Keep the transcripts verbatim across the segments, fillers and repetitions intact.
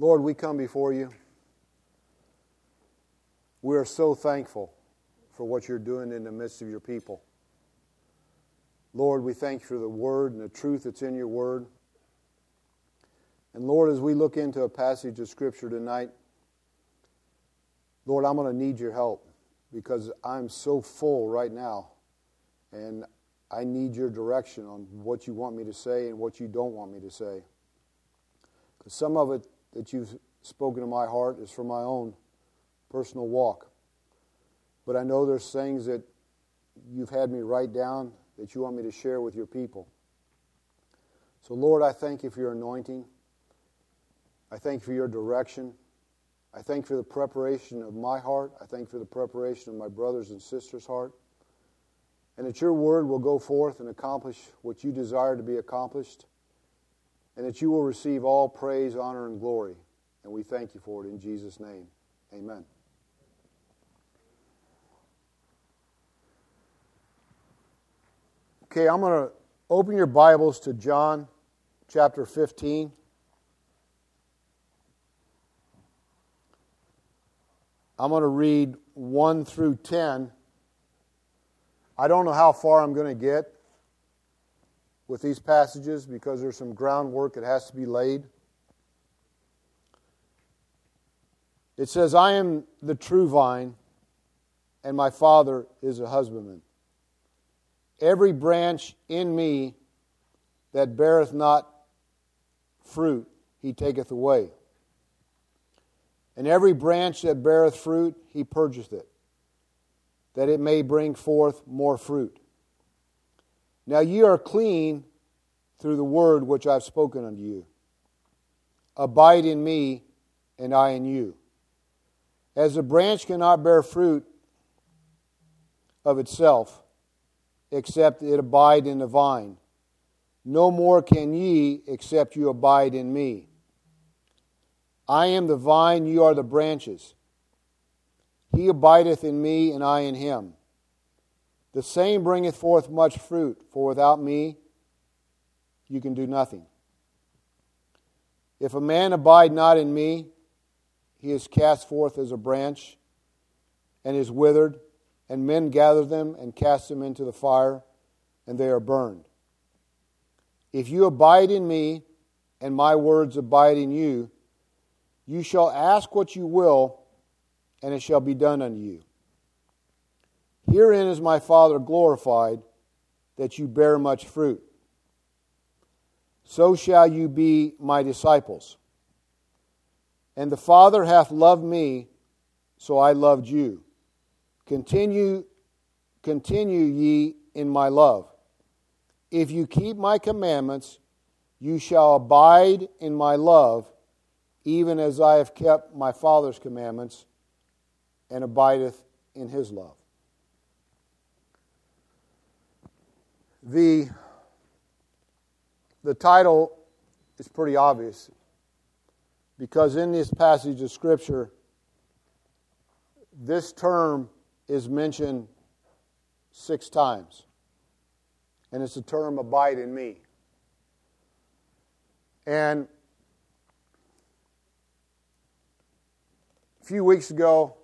Lord, we come before you. We are so thankful for what you're doing in the midst of your people. Lord, we thank you for the word and the truth that's in your word. And Lord, as we look into a passage of Scripture tonight, Lord, I'm going to need your help because I'm so full right now. And I need your direction on what you want me to say and what you don't want me to say. Because some of it that you've spoken to my heart is for my own personal walk. But I know there's things that you've had me write down that you want me to share with your people. So Lord, I thank you for your anointing. I thank you for your direction. I thank you for the preparation of my heart. I thank you for the preparation of my brothers and sisters' heart. And that your word will go forth and accomplish what you desire to be accomplished. And that you will receive all praise, honor, and glory. And we thank you for it in Jesus' name. Amen. Okay, I'm going to open your Bibles to John chapter fifteen. I'm going to read one through ten. I don't know how far I'm going to get with these passages because there's some groundwork that has to be laid. It says, I am the true vine, and my Father is a husbandman. Every branch in me that beareth not fruit, he taketh away. And every branch that beareth fruit, he purgeth it, that it may bring forth more fruit. Now ye are clean through the word which I have spoken unto you. Abide in me, and I in you. As a branch cannot bear fruit of itself, except it abide in the vine, no more can ye, except you abide in me. I am the vine, you are the branches. He abideth in me, and I in him. The same bringeth forth much fruit, for without me you can do nothing. If a man abide not in me, he is cast forth as a branch, and is withered, and men gather them and cast them into the fire, and they are burned. If you abide in me, and my words abide in you, you shall ask what you will, and it shall be done unto you. Herein is my Father glorified, that you bear much fruit. So shall you be my disciples. And the Father hath loved me, so I loved you. Continue, continue ye in my love. If you keep my commandments, you shall abide in my love, even as I have kept my Father's commandments, and abideth in his love. The, the title is pretty obvious, because in this passage of Scripture, this term is mentioned six times. And it's the term, abide in me. And a few weeks ago,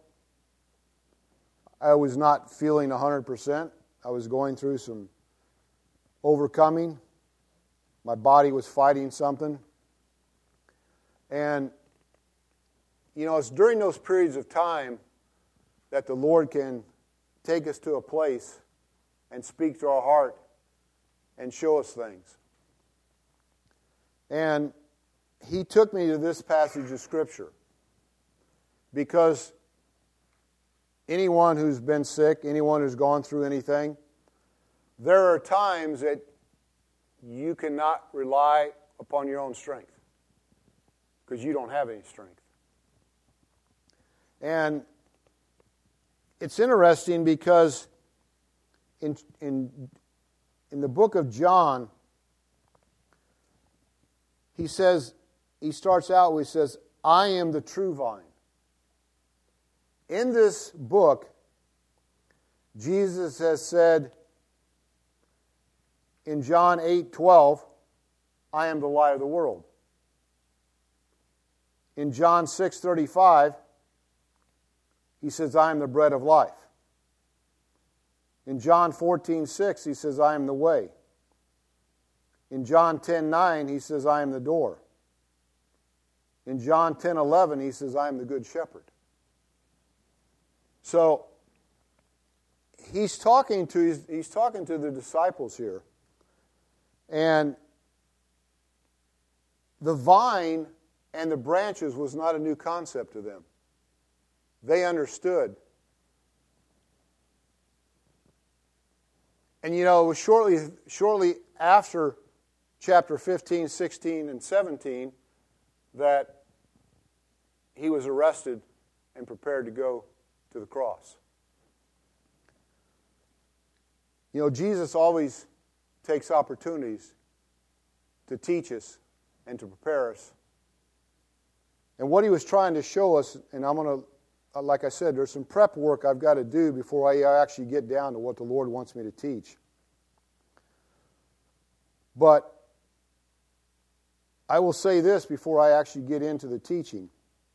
I was not feeling one hundred percent. I was going through some overcoming. My body was fighting something. And, you know, it's during those periods of time that the Lord can take us to a place and speak to our heart and show us things. And he took me to this passage of Scripture because anyone who's been sick, anyone who's gone through anything, there are times that you cannot rely upon your own strength because you don't have any strength. And it's interesting because in in in the book of John, he says, he starts out with, he says, I am the true vine. In this book, Jesus has said in John eight twelve, I am the light of the world. In John six thirty-five, he says, I am the bread of life. In John fourteen six, he says, I am the way. In John ten nine, he says, I am the door. In John ten eleven, he says, I am the good shepherd. So, he's talking to he's, he's talking to the disciples here. And the vine and the branches was not a new concept to them. They understood. And you know, it was shortly, shortly after chapter fifteen, sixteen, and seventeen that he was arrested and prepared to go to the cross. You know, Jesus always takes opportunities to teach us and to prepare us. And what he was trying to show us, and I'm going to, like I said, there's some prep work I've got to do before I actually get down to what the Lord wants me to teach. But I will say this before I actually get into the teaching,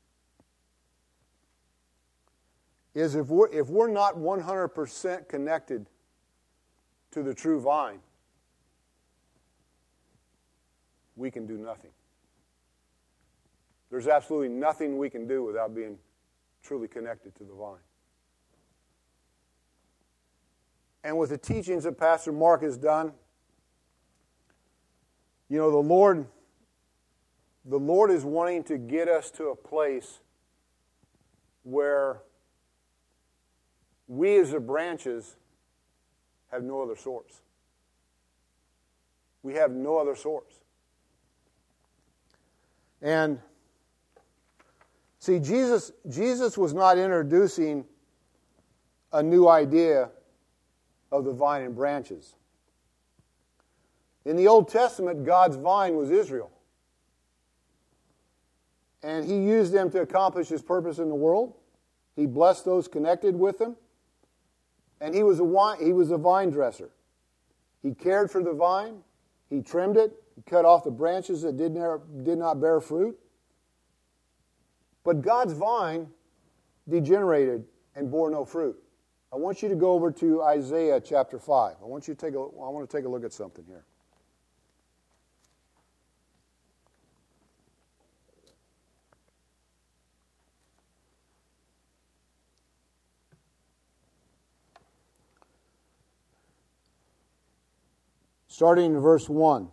is if we're, if we're not one hundred percent connected to the true vine, we can do nothing. There's absolutely nothing we can do without being truly connected to the vine. And with the teachings that Pastor Mark has done, you know, the Lord, the Lord is wanting to get us to a place where we as the branches have no other source. We have no other source. And see, Jesus, Jesus was not introducing a new idea of the vine and branches. In the Old Testament, God's vine was Israel. And he used them to accomplish his purpose in the world. He blessed those connected with him. And he was a wine, he was a vine dresser. He cared for the vine. He trimmed it. He cut off the branches that did not, did not bear fruit. But God's vine degenerated and bore no fruit. I want you to go over to Isaiah chapter five. I want you to take a, I want to take a look at something here. Starting in verse one.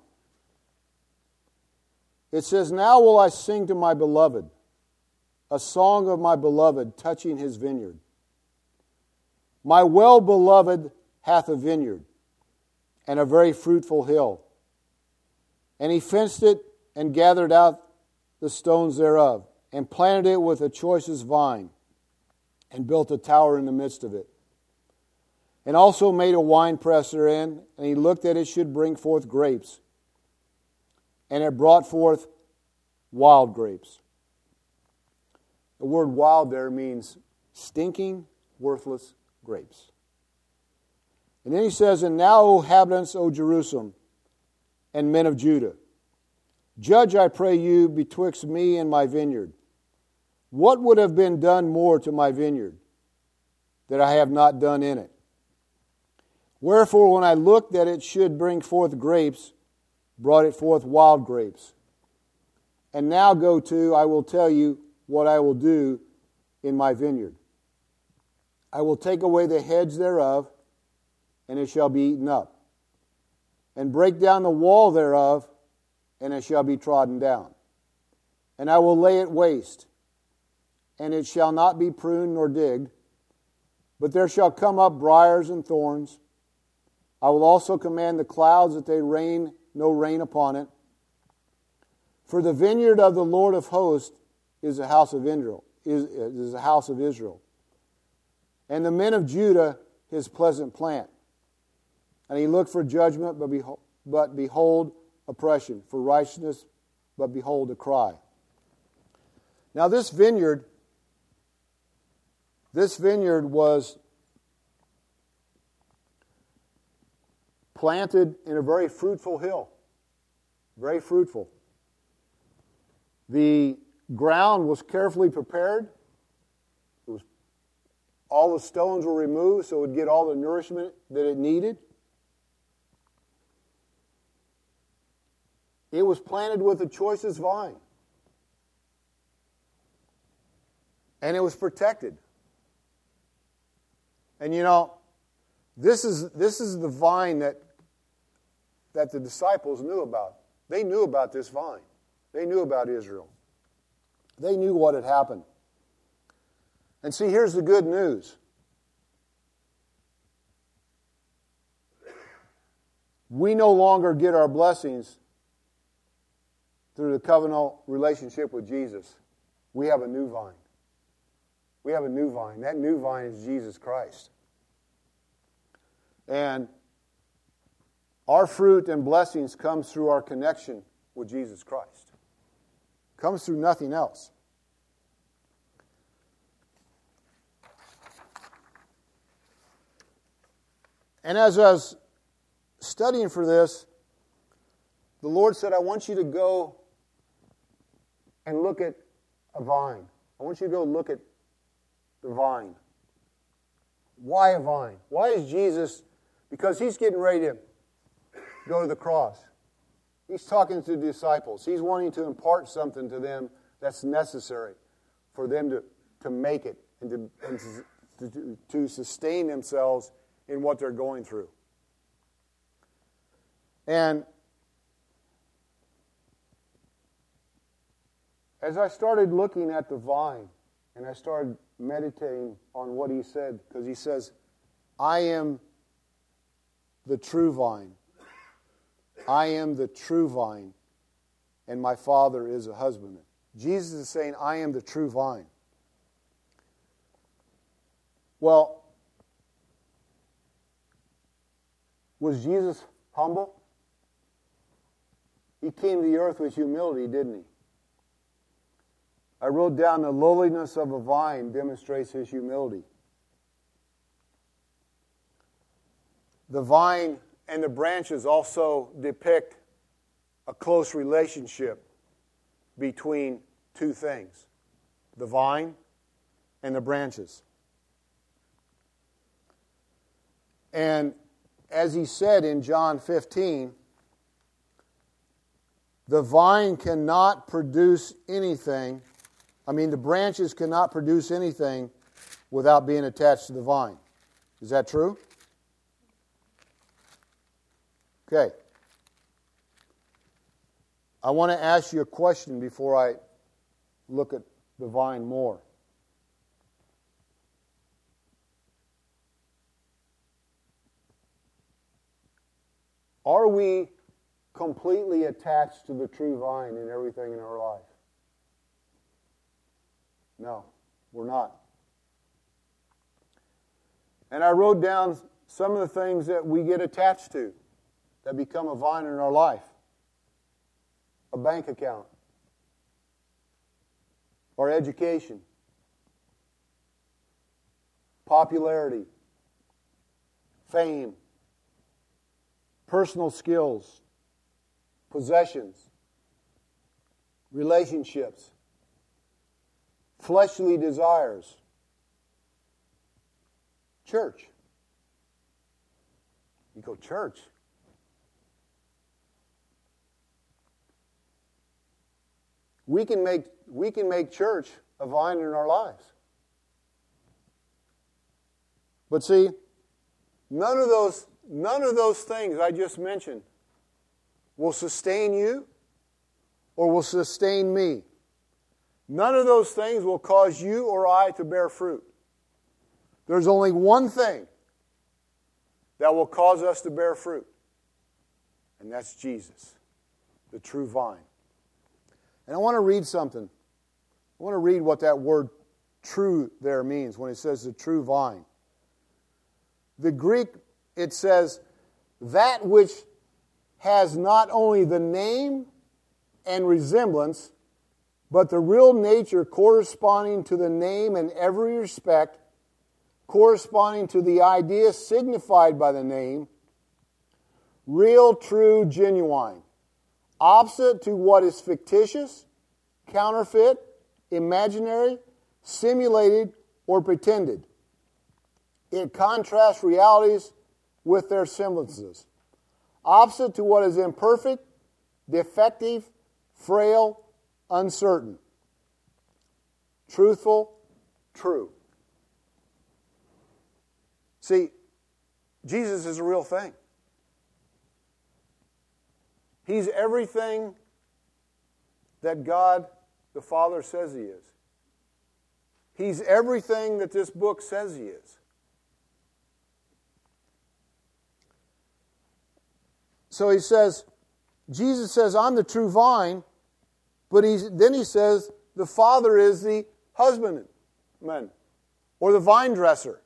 It says, Now will I sing to my beloved, a song of my beloved touching his vineyard. My well-beloved hath a vineyard, and a very fruitful hill. And he fenced it, and gathered out the stones thereof, and planted it with the choicest vine, and built a tower in the midst of it. And also made a winepress therein, and he looked that it should bring forth grapes. And it brought forth wild grapes. The word wild there means stinking, worthless grapes. And then he says, And now, O inhabitants, O Jerusalem, and men of Judah, judge, I pray you, betwixt me and my vineyard. What would have been done more to my vineyard, that I have not done in it? Wherefore, when I looked that it should bring forth grapes, brought it forth wild grapes. And now go to, I will tell you what I will do in my vineyard. I will take away the hedge thereof, and it shall be eaten up. And break down the wall thereof, and it shall be trodden down. And I will lay it waste, and it shall not be pruned nor digged, but there shall come up briars and thorns. I will also command the clouds that they rain no rain upon it. For the vineyard of the Lord of hosts is a house of Israel, is, is a house of Israel. And the men of Judah his pleasant plant. And he looked for judgment, but behold, but behold oppression, for righteousness, but behold a cry. Now this vineyard, this vineyard was planted in a very fruitful hill. Very fruitful. The ground was carefully prepared. It was, all the stones were removed so it would get all the nourishment that it needed. It was planted with the choicest vine. And it was protected. And you know, this is this is the vine that that the disciples knew about. They knew about this vine. They knew about Israel. They knew what had happened. And see, here's the good news. We no longer get our blessings through the covenantal relationship with Jesus. We have a new vine. We have a new vine. That new vine is Jesus Christ. And our fruit and blessings comes through our connection with Jesus Christ. Comes through nothing else. And as I was studying for this, the Lord said, I want you to go and look at a vine. I want you to go look at the vine. Why a vine? Why is Jesus? Because he's getting ready to go to the cross. He's talking to the disciples. He's wanting to impart something to them that's necessary for them to, to make it and, to, and to, to, to sustain themselves in what they're going through. And as I started looking at the vine, and I started meditating on what he said, because he says, I am the true vine. I am the true vine, and my Father is a husbandman. Jesus is saying, I am the true vine. Well, was Jesus humble? He came to the earth with humility, didn't he? I wrote down the lowliness of a vine demonstrates his humility. The vine and the branches also depict a close relationship between two things, the vine and the branches. And as he said in John fifteen, the vine cannot produce anything. I mean, the branches cannot produce anything without being attached to the vine. Is that true? Okay. I want to ask you a question before I look at the vine more. Are we completely attached to the true vine in everything in our life? No, we're not. And I wrote down some of the things that we get attached to that become a vine in our life. A bank account. Our education. Popularity. Fame. Personal skills. Possessions. Relationships. Fleshly desires. Church. You go, church? We can make we can make church a vine in our lives. But see, none of those none of those things I just mentioned will sustain you or will sustain me. None of those things will cause you or I to bear fruit. There's only one thing that will cause us to bear fruit, and that's Jesus, the true vine. And I want to read something. I want to read what that word true there means when it says the true vine. The Greek, it says, that which has not only the name and resemblance, but the real nature corresponding to the name in every respect, corresponding to the idea signified by the name, real, true, genuine, opposite to what is fictitious, counterfeit, imaginary, simulated, or pretended. It contrasts realities with their semblances. Opposite to what is imperfect, defective, frail, uncertain. Truthful, true. See, Jesus is a real thing. He's everything that God the Father says He is. He's everything that this book says He is. So he says, Jesus says, I'm the true vine, but he's, then he says, the Father is the husbandman, or the vine dresser.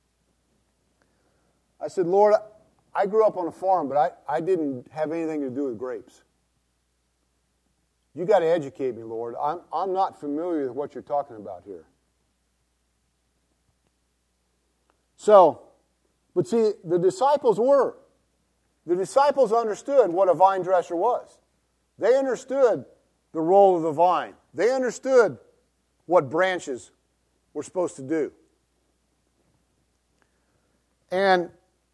I said, Lord, I grew up on a farm, but I, I didn't have anything to do with grapes. You got to educate me, Lord. I'm, I'm not familiar with what you're talking about here. So, but see, the disciples were. The disciples understood what a vine dresser was. They understood the role of the vine. They understood what branches were supposed to do. And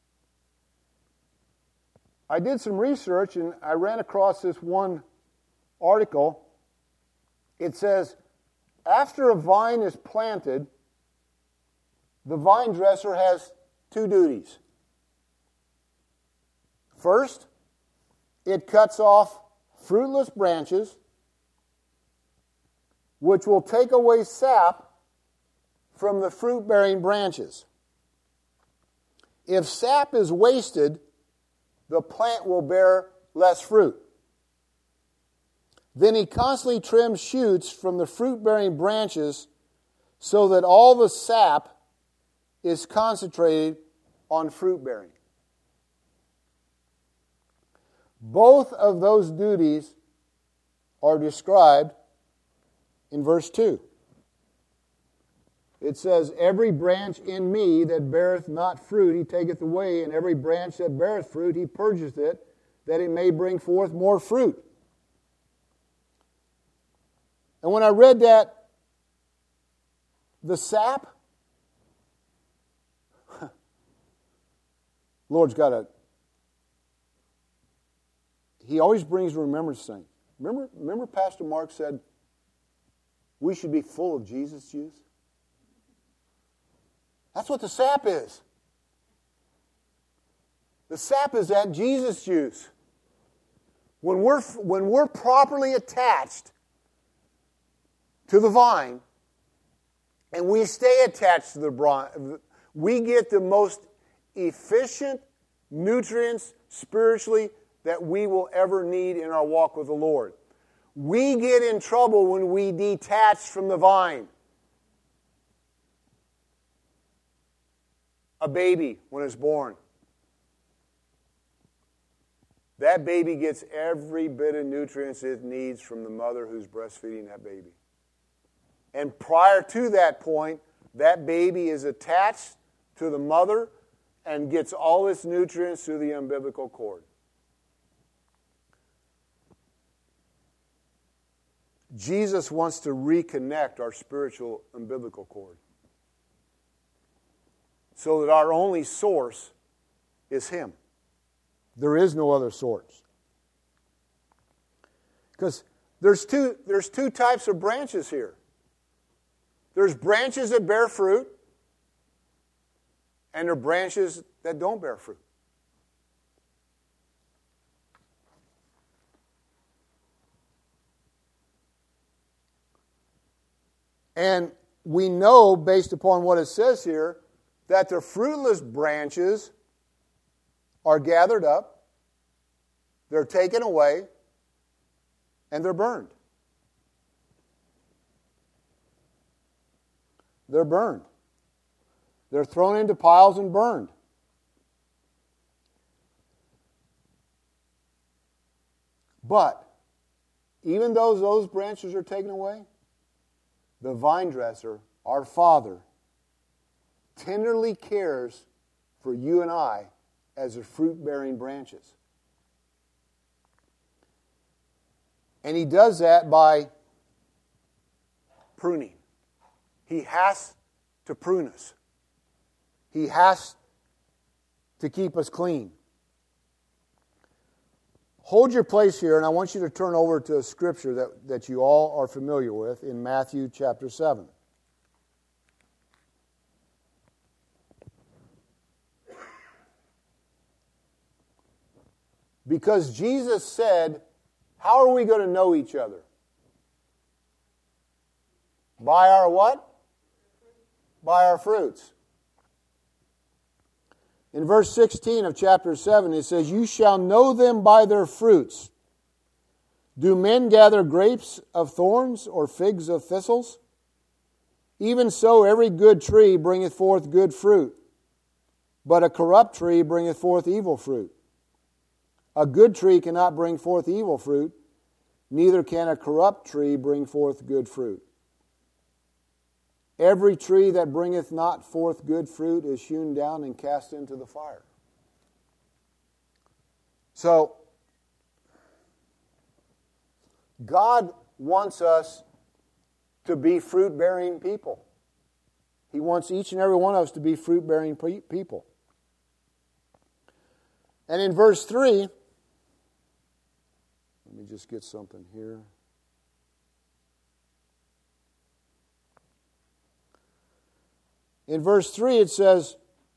I did some research and I ran across this one article. It says, after a vine is planted, the vine dresser has two duties. First, it cuts off fruitless branches, which will take away sap from the fruit-bearing branches. If sap is wasted, the plant will bear less fruit. Then he constantly trims shoots from the fruit-bearing branches so that all the sap is concentrated on fruit-bearing. Both of those duties are described in verse two. It says, every branch in me that beareth not fruit, he taketh away, and every branch that beareth fruit, he purgeth it, that it may bring forth more fruit. And when I read that, the sap, Lord's got a, He always brings remembrance thing. Remember, remember Pastor Mark said, we should be full of Jesus juice? That's what the sap is. The sap is that Jesus juice. When we're, when we're properly attached to the vine, and we stay attached to the vine, we get the most efficient nutrients spiritually that we will ever need in our walk with the Lord. We get in trouble when we detach from the vine. A baby, when it's born, that baby gets every bit of nutrients it needs from the mother who's breastfeeding that baby. And prior to that point, that baby is attached to the mother and gets all its nutrients through the umbilical cord. Jesus wants to reconnect our spiritual umbilical cord so that our only source is Him. There is no other source. Because there's two, there's two types of branches here. There's branches that bear fruit, and there are branches that don't bear fruit. And we know, based upon what it says here, that the fruitless branches are gathered up, they're taken away, and they're burned. They're burned. They're thrown into piles and burned. But, even though those branches are taken away, the vine dresser, our Father, tenderly cares for you and I as the fruit-bearing branches. And He does that by pruning. He has to prune us. He has to keep us clean. Hold your place here, and I want you to turn over to a scripture that, that you all are familiar with in Matthew chapter seven. Because Jesus said, how are we going to know each other? By our what? By our fruits. In verse sixteen of chapter seven, it says, you shall know them by their fruits. Do men gather grapes of thorns or figs of thistles? Even so, every good tree bringeth forth good fruit, but a corrupt tree bringeth forth evil fruit. A good tree cannot bring forth evil fruit, neither can a corrupt tree bring forth good fruit. Every tree that bringeth not forth good fruit is hewn down and cast into the fire. So, God wants us to be fruit-bearing people. He wants each and every one of us to be fruit-bearing people. And in verse three, let me just get something here. In verse three it says,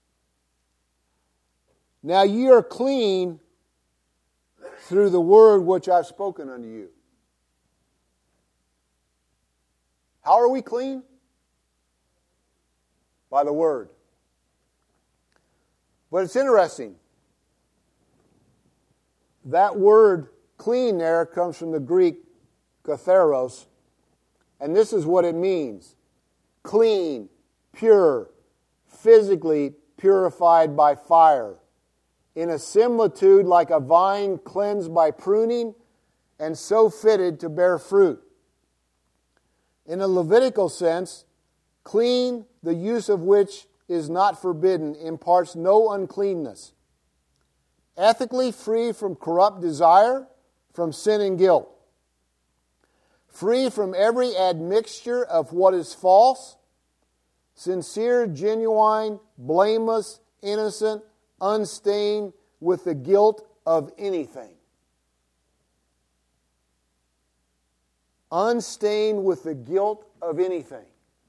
now ye are clean through the word which I've spoken unto you. How are we clean? By the word. But it's interesting. That word clean there comes from the Greek katharos, and this is what it means. Clean, pure, physically purified by fire, in a similitude like a vine cleansed by pruning, and so fitted to bear fruit. In a Levitical sense, clean, the use of which is not forbidden, imparts no uncleanness. Ethically free from corrupt desire, from sin and guilt. Free from every admixture of what is false. Sincere, genuine, blameless, innocent, unstained with the guilt of anything. Unstained with the guilt of anything.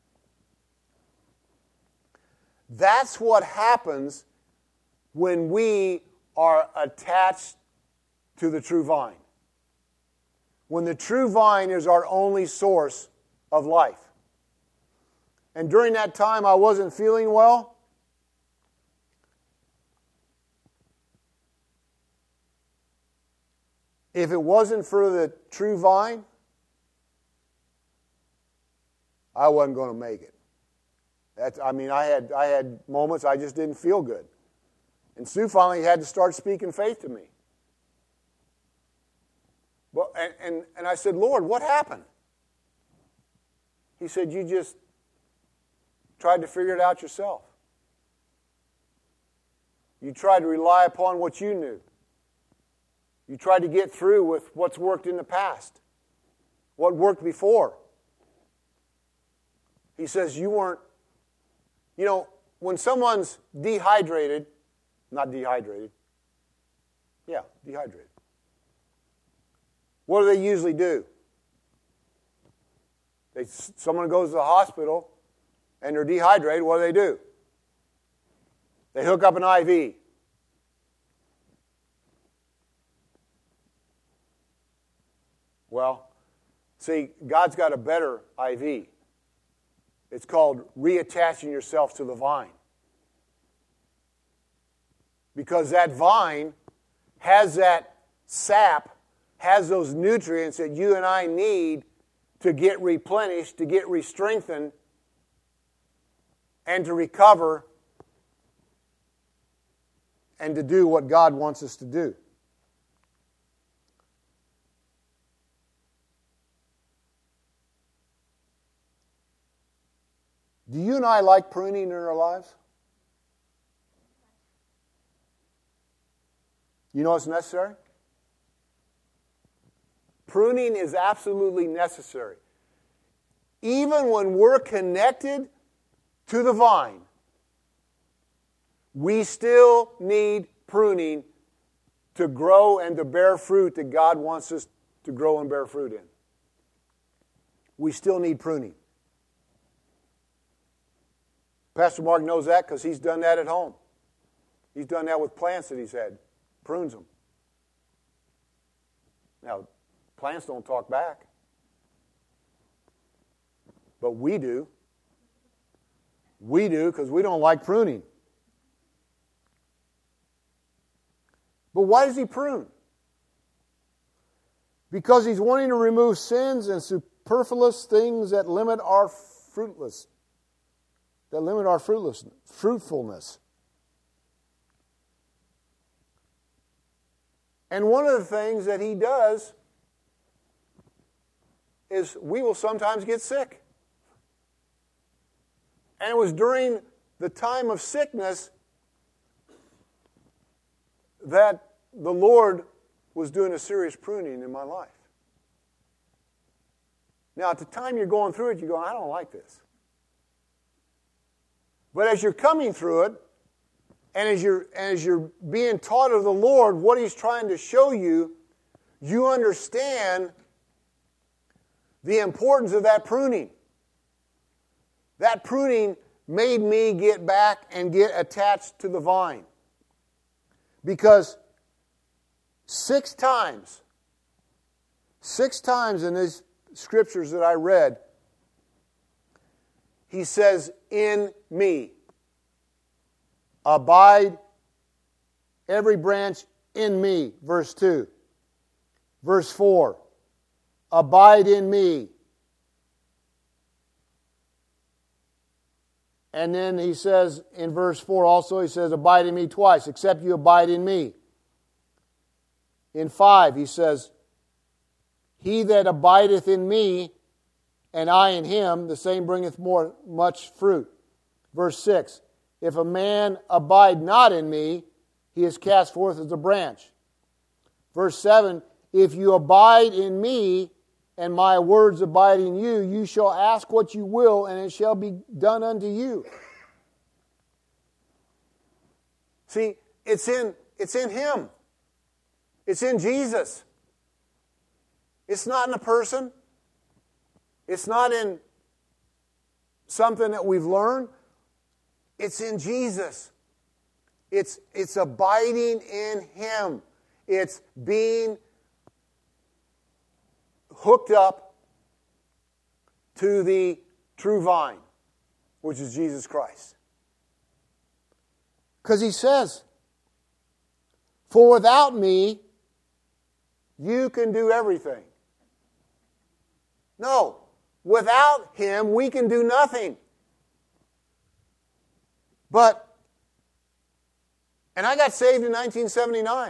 That's what happens when we are attached to the true vine. When the true vine is our only source of life. And during that time I wasn't feeling well. If it wasn't for the true vine, I wasn't going to make it. That's, I mean, I had I had moments I just didn't feel good. And Sue finally had to start speaking faith to me. Well, and, and, and I said, Lord, what happened? He said, you just tried to figure it out yourself. You tried to rely upon what you knew. You tried to get through with what's worked in the past, what worked before. He says you weren't, you know, when someone's dehydrated, not dehydrated, yeah, dehydrated. What do they usually do? They, someone goes to the hospital and they're dehydrated, what do they do? They hook up an I V. Well, see, God's got a better I V. It's called reattaching yourself to the vine. Because that vine has that sap, has those nutrients that you and I need to get replenished, to get re-strengthened, and to recover, and to do what God wants us to do. Do you and I like pruning in our lives? You know what's necessary? Pruning is absolutely necessary. even when we're connected to the vine, we still need pruning to grow and to bear fruit that God wants us to grow and bear fruit in. We still need pruning. Pastor Mark knows that because he's done that at home. He's done that with plants that he's had. Prunes them. Now, plants don't talk back. But we do. We do because we don't like pruning. But why does he prune? Because he's wanting to remove sins and superfluous things that limit our fruitless, that limit our fruitless, fruitfulness. And one of the things that he does is we will sometimes get sick. And it was during the time of sickness that the Lord was doing a serious pruning in my life. Now, at the time you're going through it, you're going, I don't like this. But as you're coming through it, and as you're, as you're being taught of the Lord what He's trying to show you, you understand the importance of that pruning. That pruning made me get back and get attached to the vine. Because six times, six times in these scriptures that I read, he says, in me. Abide every branch in me, verse two. Verse four, abide in me. And then he says in verse four also, he says, abide in me twice, except you abide in me. In five, he says, he that abideth in me, and I in him, the same bringeth more much fruit. Verse six, if a man abide not in me, he is cast forth as a branch. Verse seven, if you abide in me, and my words abide in you, you shall ask what you will, and it shall be done unto you. See, it's in, it's in Him. It's in Jesus. It's not in a person. It's not in something that we've learned. It's in Jesus. It's, it's abiding in Him. It's being hooked up to the true vine, which is Jesus Christ. Because he says, for without me, you can do everything. No, without Him, we can do nothing. But, and I got saved in nineteen seventy-nine.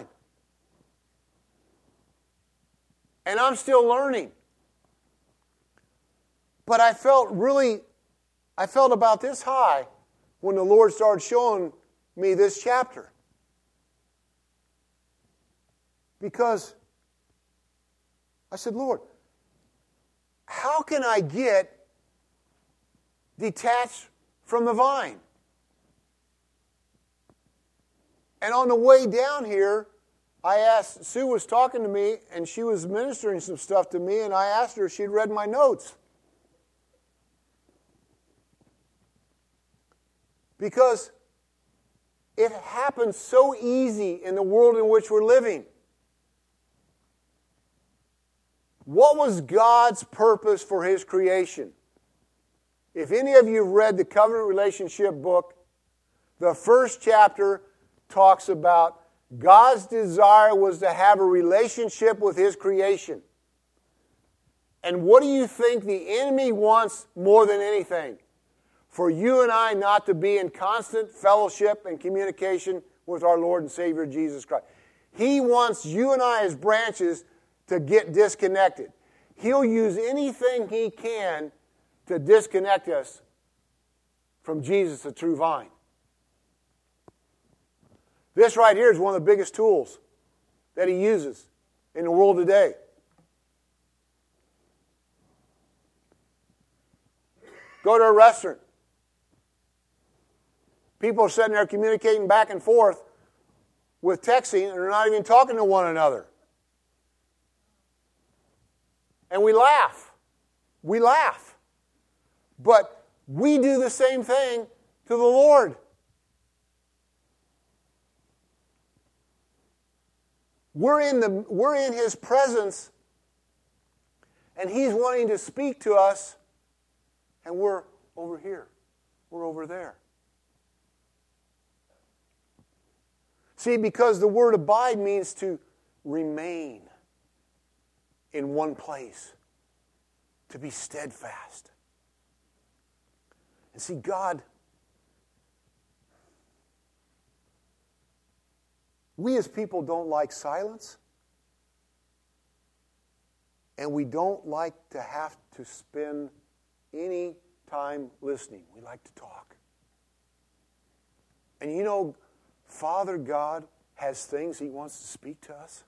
And I'm still learning. But I felt really, I felt about this high when the Lord started showing me this chapter. Because I said, Lord, how can I get detached from the vine? And on the way down here, I asked, Sue was talking to me, and she was ministering some stuff to me, and I asked her if she'd read my notes. Because it happens so easy in the world in which we're living. What was God's purpose for His creation? If any of you have read the Covenant Relationship book, the first chapter talks about God's desire was to have a relationship with His creation. And what do you think the enemy wants more than anything? For you and I not to be in constant fellowship and communication with our Lord and Savior Jesus Christ. He wants you and I as branches to get disconnected. He'll use anything he can to disconnect us from Jesus, the true vine. This right here is one of the biggest tools that he uses in the world today. Go to a restaurant. People are sitting there communicating back and forth with texting, and they're not even talking to one another. And we laugh. We laugh. But we do the same thing to the Lord. We're in the we're in His presence, and He's wanting to speak to us, and we're over here. We're over there. See, because the word abide means to remain in one place, to be steadfast. And see, God, we as people don't like silence, and we don't like to have to spend any time listening. We like to talk. And you know, Father God has things He wants to speak to us.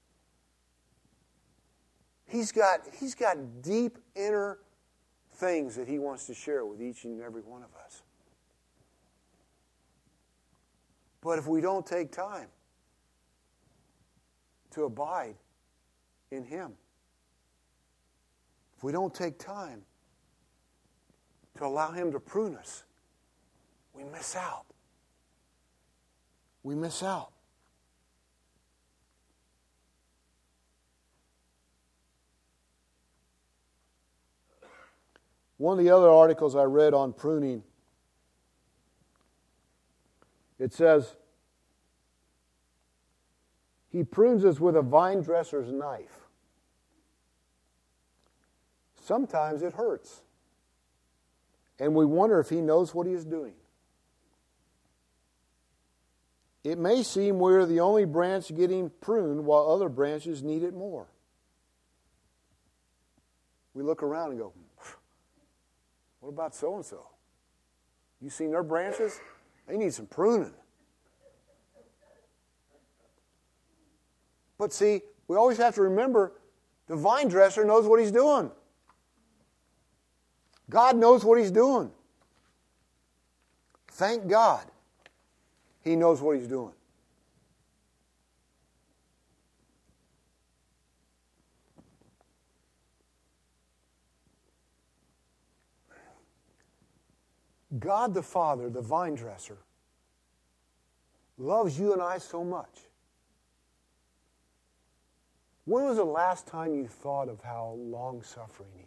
He's got, he's got deep inner things that He wants to share with each and every one of us. But if we don't take time to abide in Him, if we don't take time to allow Him to prune us, we miss out. We miss out. One of the other articles I read on pruning, it says, He prunes us with a vine dresser's knife. Sometimes it hurts. And we wonder if He knows what He is doing. It may seem we're the only branch getting pruned while other branches need it more. We look around and go, what about so-and-so? You seen their branches? They need some pruning. But see, we always have to remember the vine dresser knows what he's doing. God knows what He's doing. Thank God He knows what He's doing. God the Father, the vine dresser, loves you and I so much. When was the last time you thought of how long-suffering He is?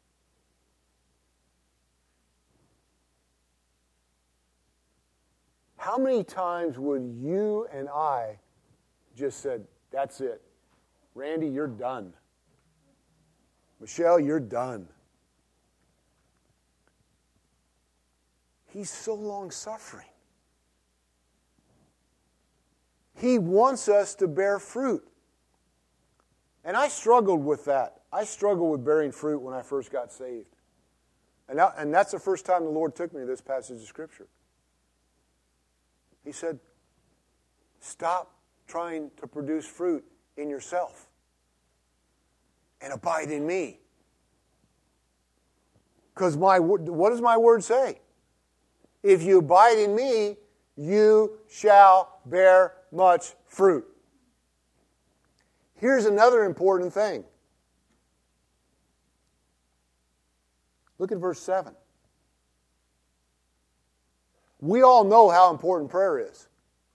How many times would you and I just said, that's it. Randy, you're done. Michelle, you're done. He's so long-suffering. He wants us to bear fruit. And I struggled with that. I struggled with bearing fruit when I first got saved. And, that, and that's the first time the Lord took me to this passage of Scripture. He said, stop trying to produce fruit in yourself and abide in me. Because my what does my word say? If you abide in me, you shall bear much fruit. Here's another important thing. Look at verse seven. We all know how important prayer is.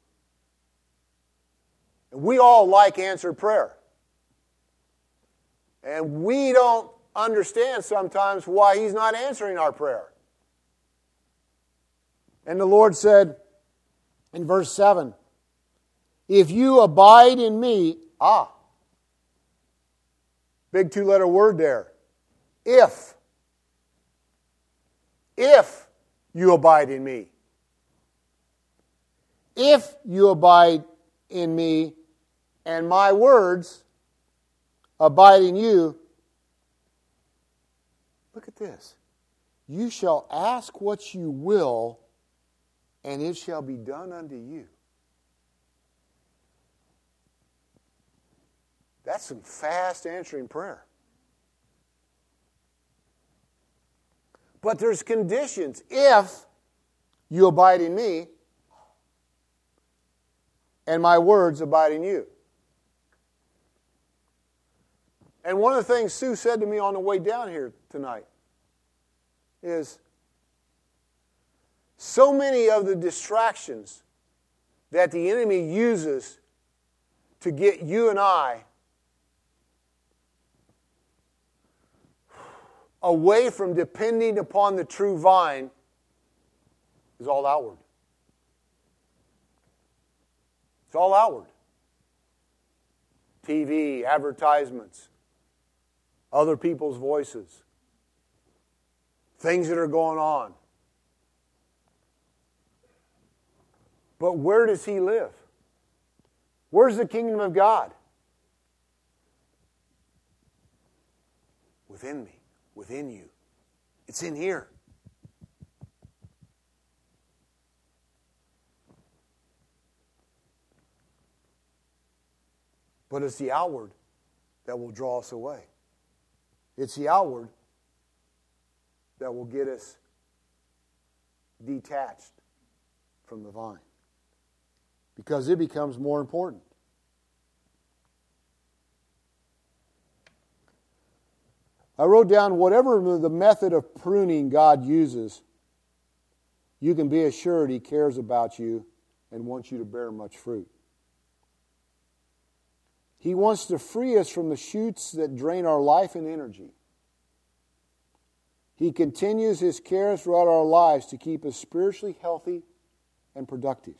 We all like answered prayer. And we don't understand sometimes why He's not answering our prayer. And the Lord said in verse seven, if you abide in me, ah, big two-letter word there, if, if you abide in me. If you abide in me and my words abide in you, look at this. You shall ask what you will, and it shall be done unto you. That's some fast answering prayer. But there's conditions. If you abide in me, and my words abide in you. And one of the things Sue said to me on the way down here tonight is, so many of the distractions that the enemy uses to get you and I away from depending upon the true vine is all outward. It's all outward. T V, advertisements, other people's voices, things that are going on. But where does he live? Where's the kingdom of God? Within me, within you. It's in here. But it's the outward that will draw us away. It's the outward that will get us detached from the vine. Because it becomes more important. I wrote down, whatever the method of pruning God uses, you can be assured He cares about you and wants you to bear much fruit. He wants to free us from the shoots that drain our life and energy. He continues His care throughout our lives to keep us spiritually healthy and productive.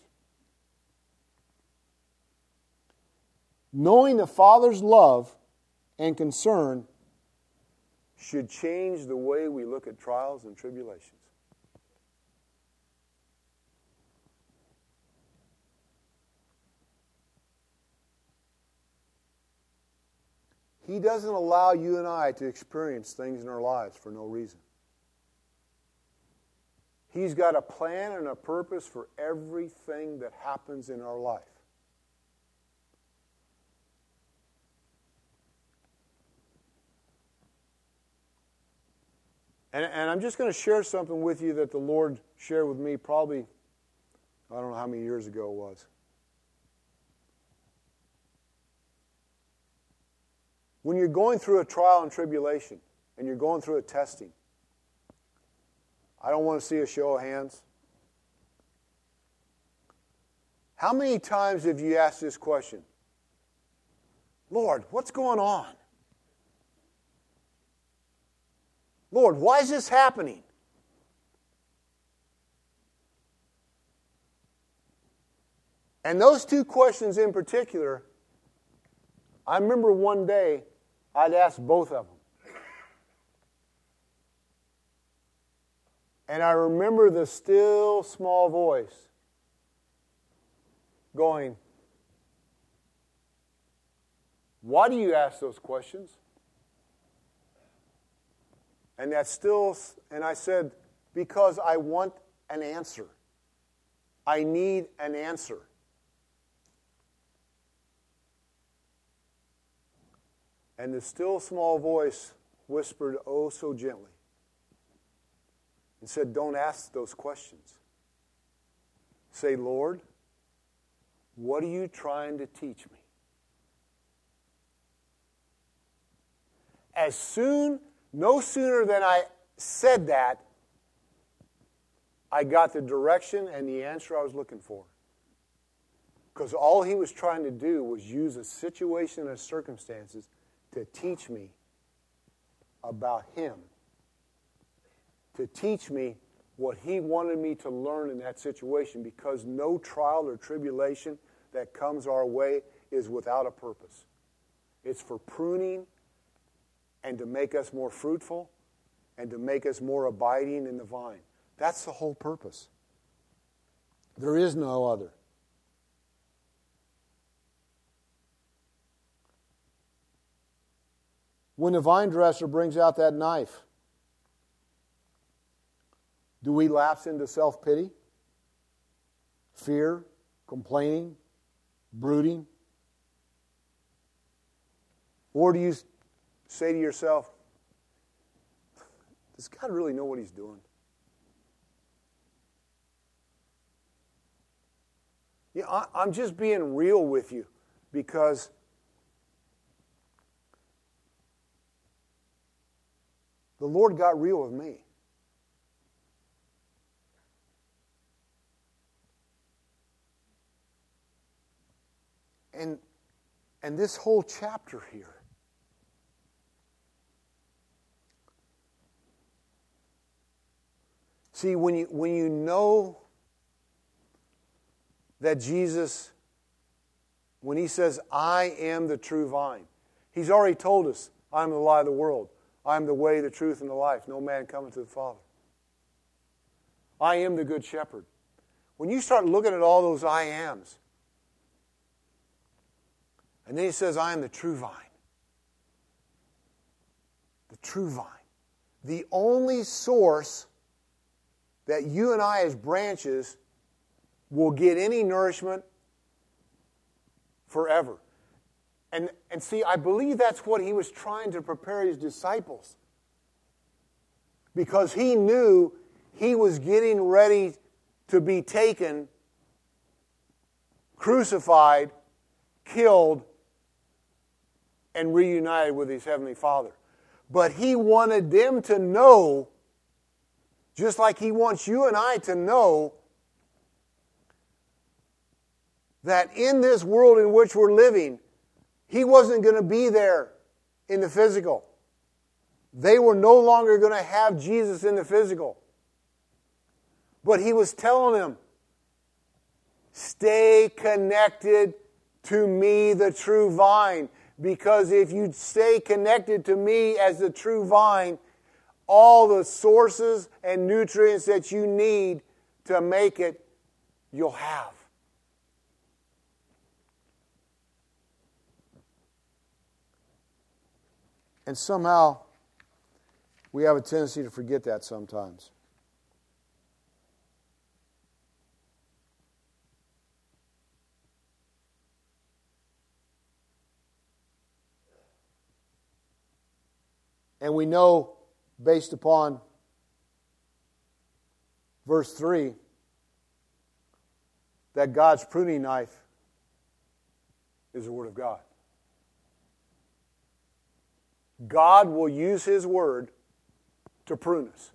Knowing the Father's love and concern should change the way we look at trials and tribulations. He doesn't allow you and I to experience things in our lives for no reason. He's got a plan and a purpose for everything that happens in our life. And, and I'm just going to share something with you that the Lord shared with me probably, I don't know how many years ago it was. When you're going through a trial and tribulation, and you're going through a testing, I don't want to see a show of hands. How many times have you asked this question? Lord, what's going on? Lord, why is this happening? And those two questions in particular, I remember one day I'd ask both of them. And I remember the still small voice going, why do you ask those questions? And that still, and I said, because I want an answer. I need an answer. And the still small voice whispered oh so gently and said, don't ask those questions. Say, Lord, what are you trying to teach me? As soon, no sooner than I said that, I got the direction and the answer I was looking for. Because all he was trying to do was use a situation and circumstances to teach me about him. To teach me what he wanted me to learn in that situation, because no trial or tribulation that comes our way is without a purpose. It's for pruning and to make us more fruitful and to make us more abiding in the vine. That's the whole purpose. There is no other. When the vine dresser brings out that knife, do we lapse into self-pity, fear, complaining, brooding? Or do you say to yourself, Does God really know what He's doing? Yeah, I, I'm just being real with you because the Lord got real with me. And, and this whole chapter here, see, when you, when you know that Jesus, when He says, I am the true vine, He's already told us, I am the light of the world. I am the way, the truth, and the life. No man cometh to the Father. I am the good shepherd. When you start looking at all those I ams, and then He says, I am the true vine. The true vine. The only source that you and I as branches will get any nourishment forever. And, and see, I believe that's what He was trying to prepare His disciples. Because He knew He was getting ready to be taken, crucified, killed, and reunited with His Heavenly Father. But He wanted them to know, just like He wants you and I to know, that in this world in which we're living, He wasn't going to be there in the physical. They were no longer going to have Jesus in the physical. But He was telling them, stay connected to me, the true vine. Because if you stay connected to me as the true vine, all the sources and nutrients that you need to make it, you'll have. And somehow, we have a tendency to forget that sometimes. And we know, based upon verse three, that God's pruning knife is the Word of God. God will use His Word to prune us.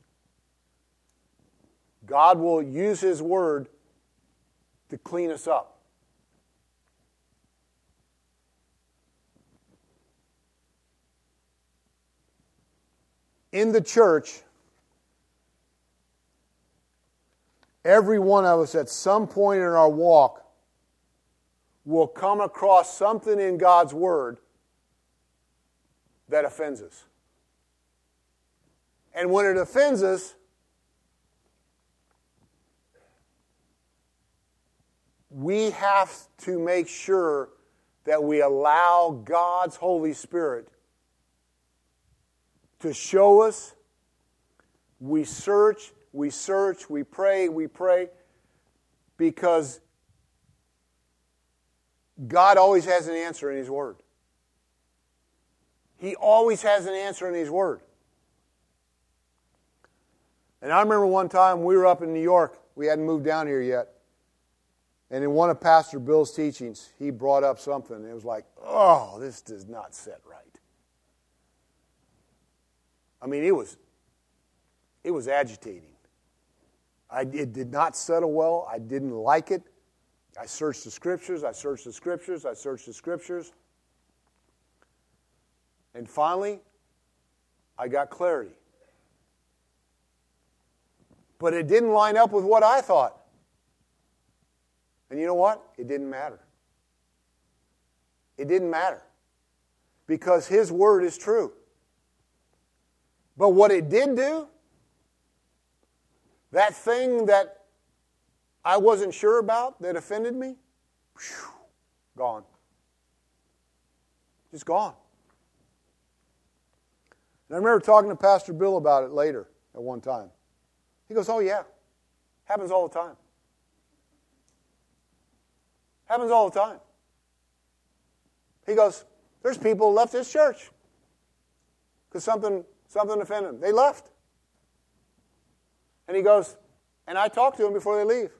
God will use His Word to clean us up. In the church, every one of us at some point in our walk will come across something in God's Word that offends us. And when it offends us, we have to make sure that we allow God's Holy Spirit to show us. We search, we search, we pray, we pray, because God always has an answer in His Word. He always has an answer in His Word. And I remember one time we were up in New York. We hadn't moved down here yet. And in one of Pastor Bill's teachings, he brought up something. And it was like, oh, this does not set right. I mean, it was, it was agitating. I, it did not settle well. I didn't like it. I searched the Scriptures. I searched the Scriptures. I searched the Scriptures. And finally, I got clarity. But it didn't line up with what I thought. And you know what? It didn't matter. It didn't matter. Because His Word is true. But what it did do, that thing that I wasn't sure about, that offended me, whew, gone. Just gone. And I remember talking to Pastor Bill about it later at one time. He goes, oh yeah, happens all the time. Happens all the time. He goes, there's people who left this church because something, something offended them. They left. And he goes, and I talk to them before they leave.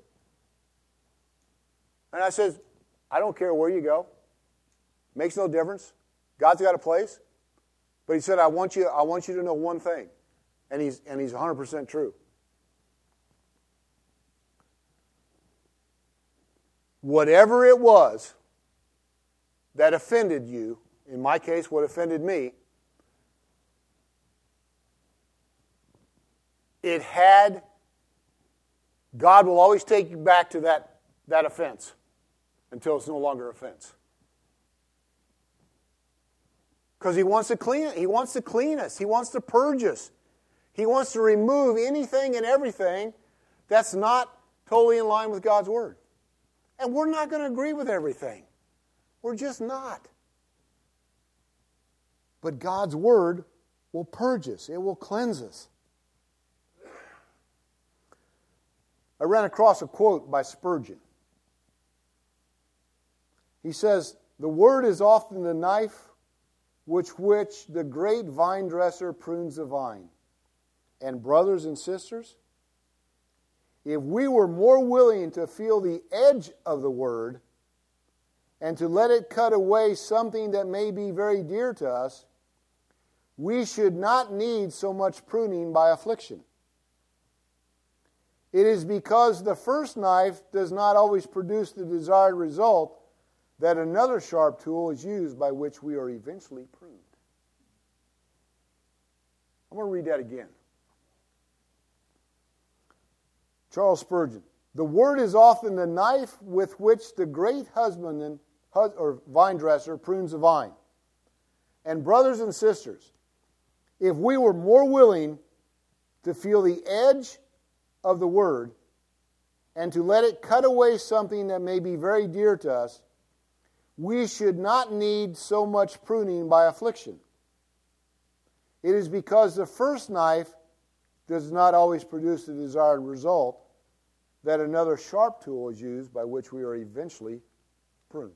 And I says, I don't care where you go. Makes no difference. God's got a place. But he said, I want you, I want you to know one thing. And he's, and he's one hundred percent true. Whatever it was that offended you, in my case, what offended me, it had, God will always take you back to that, that offense until it's no longer offense. Because he wants to clean he wants to clean us. He wants to purge us. He wants to remove anything and everything that's not totally in line with God's Word. And we're not going to agree with everything. We're just not. But God's Word will purge us. It will cleanse us. I ran across a quote by Spurgeon. He says, "The Word is often the knife which which the great vine dresser prunes the vine. And brothers and sisters, if we were more willing to feel the edge of the Word and to let it cut away something that may be very dear to us, we should not need so much pruning by affliction. It is because the first knife does not always produce the desired result that another sharp tool is used by which we are eventually pruned." I'm going to read that again. Charles Spurgeon. "The Word is often the knife with which the great husbandman or vine dresser prunes the vine. And brothers and sisters, if we were more willing to feel the edge of the Word and to let it cut away something that may be very dear to us, we should not need so much pruning by affliction. It is because the first knife does not always produce the desired result that another sharp tool is used by which we are eventually pruned."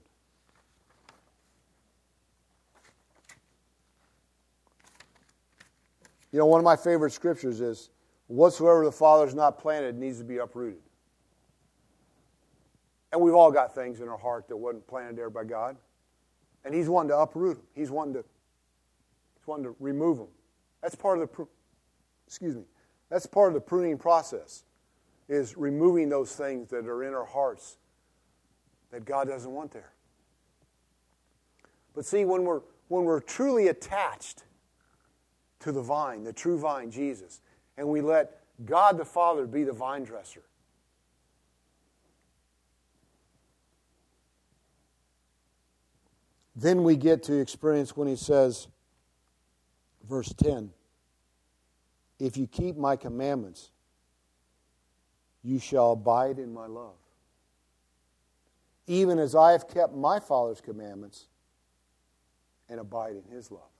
You know, one of my favorite scriptures is, "Whatsoever the Father has not planted needs to be uprooted." And we've all got things in our heart that wasn't planted there by God. And He's wanting to uproot them. He's wanting to, he's wanting to remove them. That's part of the, excuse me, that's part of the pruning process, is removing those things that are in our hearts that God doesn't want there. But see, when we're, when we're truly attached to the vine, the true vine, Jesus, and we let God the Father be the vine dresser, then we get to experience when he says, verse ten, "If you keep my commandments, you shall abide in my love, even as I have kept my Father's commandments and abide in His love."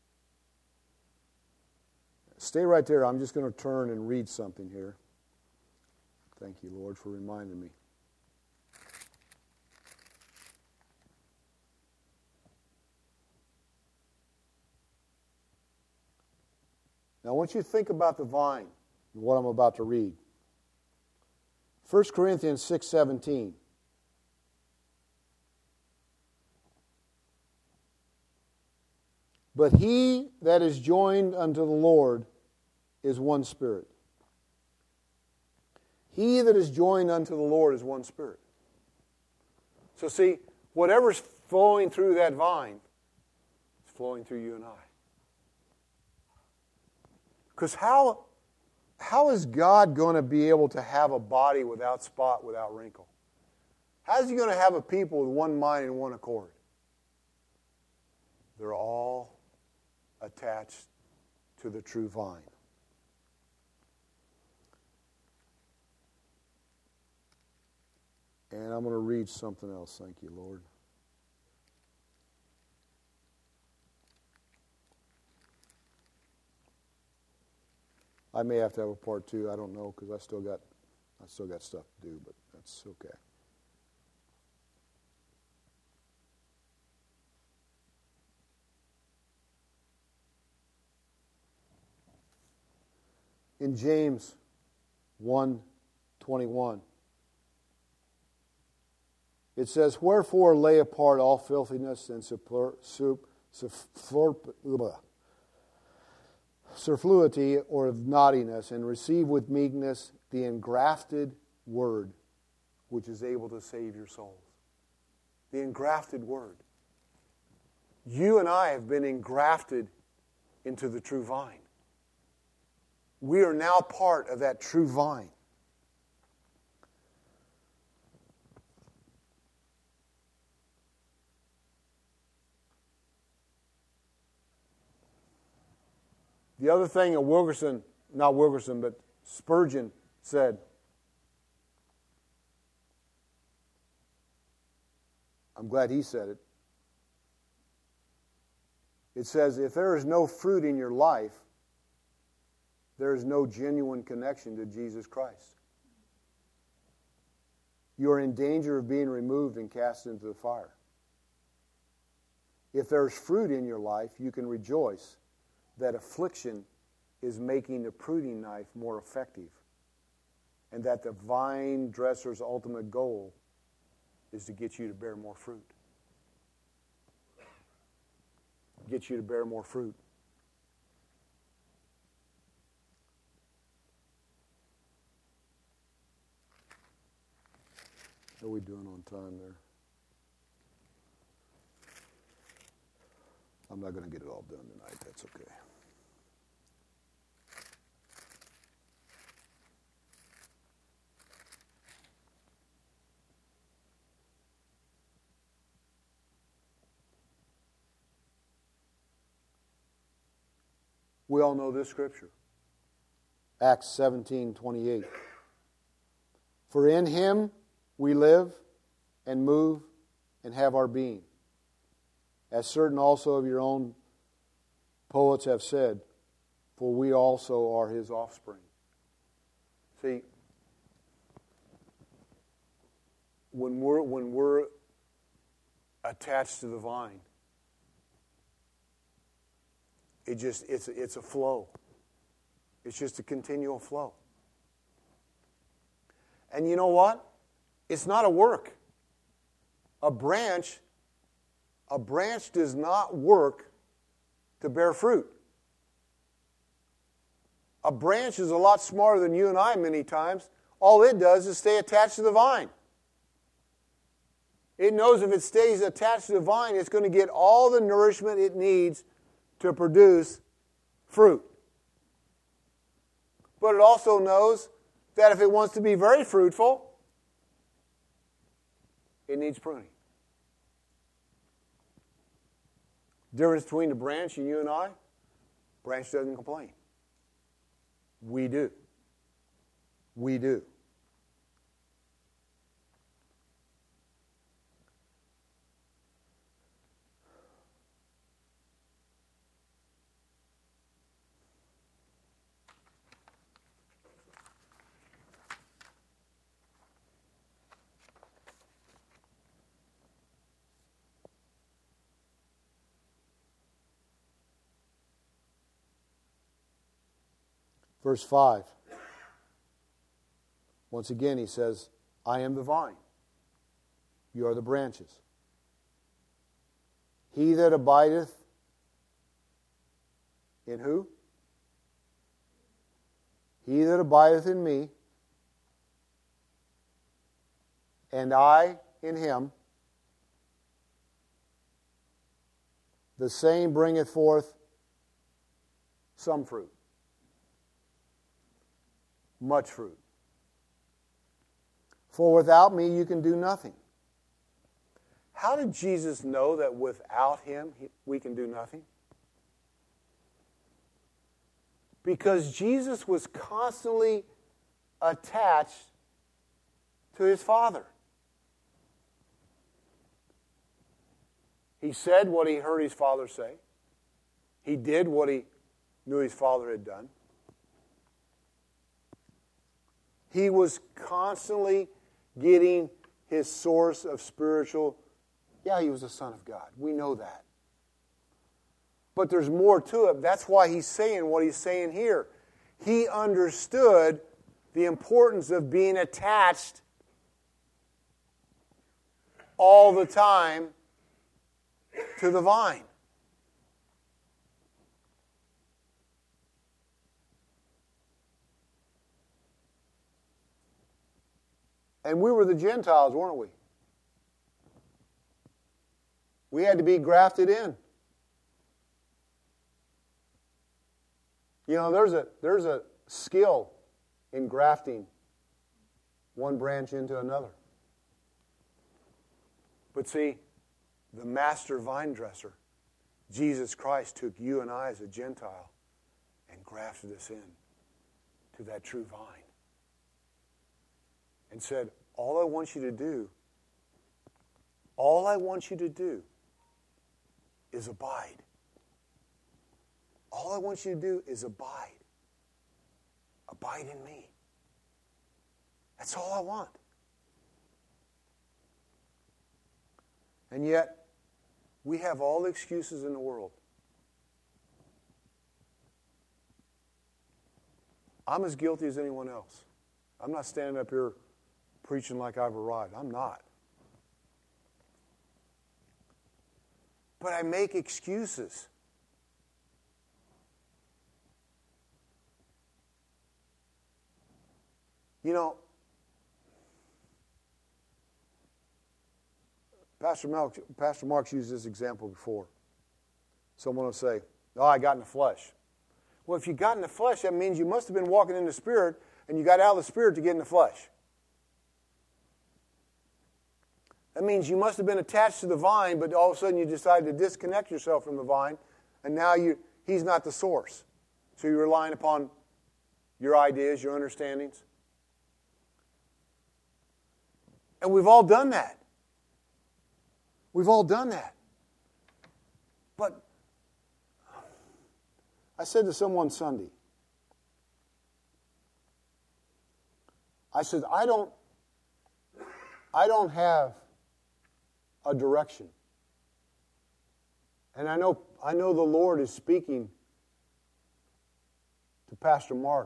Stay right there. I'm just going to turn and read something here. Thank you, Lord, for reminding me. Now, I want you to think about the vine and what I'm about to read. First Corinthians six seventeen. "But he that is joined unto the Lord is one spirit." He that is joined unto the Lord is one spirit. So see, whatever's flowing through that vine is flowing through you and I. Because how, how is God going to be able to have a body without spot, without wrinkle? How is He going to have a people with one mind and one accord? They're all attached to the true vine. And I'm going to read something else. Thank you, Lord. I may have to have a part two. I don't know, because I still got, I still got stuff to do, but that's okay. In James one twenty-one. It says, wherefore lay apart all filthiness and super, super, super, superfluity or of naughtiness, and receive with meekness the engrafted word, which is able to save your souls. The engrafted word. You and I have been engrafted into the true vine. We are now part of that true vine. The other thing that Wilkerson, not Wilkerson, but Spurgeon said, I'm glad he said it. It says, if there is no fruit in your life, there is no genuine connection to Jesus Christ. You are in danger of being removed and cast into the fire. If there's fruit in your life, you can rejoice that affliction is making the pruning knife more effective, and that the vine dresser's ultimate goal is to get you to bear more fruit. Get you to bear more fruit. How are we doing on time there? I'm not going to get it all done tonight. That's okay. We all know this scripture. Acts seventeen twenty-eight. For in him we live and move and have our being. As certain also of your own poets have said, for we also are his offspring. See, when we're, when we're attached to the vine, it just it's it's a flow. It's just a continual flow. And you know what? It's not a work. A branch, a branch does not work to bear fruit. A branch is a lot smarter than you and I many times. All it does is stay attached to the vine. It knows if it stays attached to the vine, it's going to get all the nourishment it needs to produce fruit. But it also knows that if it wants to be very fruitful, it needs pruning. Difference between the branch and you and I, branch doesn't complain. We do. We do. Verse five. Once again, he says, I am the vine. You are the branches. He that abideth in who? He that abideth in me, and I in him, the same bringeth forth some fruit. Much fruit. For without me you can do nothing. How did Jesus know that without him we can do nothing? Because Jesus was constantly attached to his Father. He said what he heard his Father say. He did what he knew his Father had done. He was constantly getting his source of spiritual. Yeah, he was the Son of God. We know that. But there's more to it. That's why he's saying what he's saying here. He understood the importance of being attached all the time to the vine. And we were the Gentiles, weren't we? We had to be grafted in. You know, there's a there's a skill in grafting one branch into another. But see, the master vine dresser, Jesus Christ, took you and I as a Gentile and grafted us in to that true vine. And said, all I want you to do, all I want you to do is abide. All I want you to do is abide. Abide in me. That's all I want. And yet, we have all the excuses in the world. I'm as guilty as anyone else. I'm not standing up here preaching like I've arrived. I'm not. But I make excuses. You know, Pastor Mark, Pastor Mark's used this example before. Someone will say, oh, I got in the flesh. Well, if you got in the flesh, that means you must have been walking in the Spirit, and you got out of the Spirit to get in the flesh. That means you must have been attached to the vine, but all of a sudden you decided to disconnect yourself from the vine, and now you he's not the source. So you're relying upon your ideas, your understandings. And we've all done that. We've all done that. But I said to someone Sunday, I said, I don't, I don't have a direction. And I know, I know the Lord is speaking to Pastor Mark